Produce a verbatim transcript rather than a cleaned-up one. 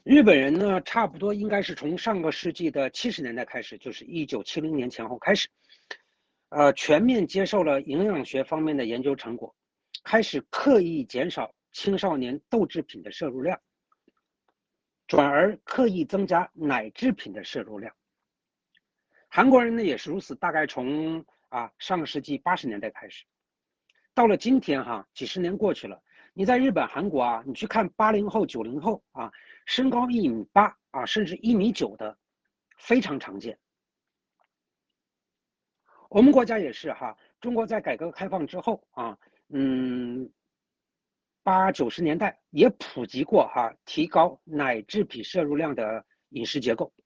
日本人呢，差不多应该是从上个世纪的七十年代开始，就是一九七零年前后开始，呃，全面接受了营养学方面的研究成果，开始刻意减少青少年豆制品的摄入量，转而刻意增加奶制品的摄入量。韩国人呢也是如此，大概从啊上个世纪八十年代开始，到了今天哈，几十年过去了，你在日本、韩国啊，你去看八零后、九零后啊，身高一米八啊，甚至一米九的，非常常见。我们国家也是哈，中国在改革开放之后啊，嗯，八九十年代也普及过哈，提高奶制品摄入量的饮食结构。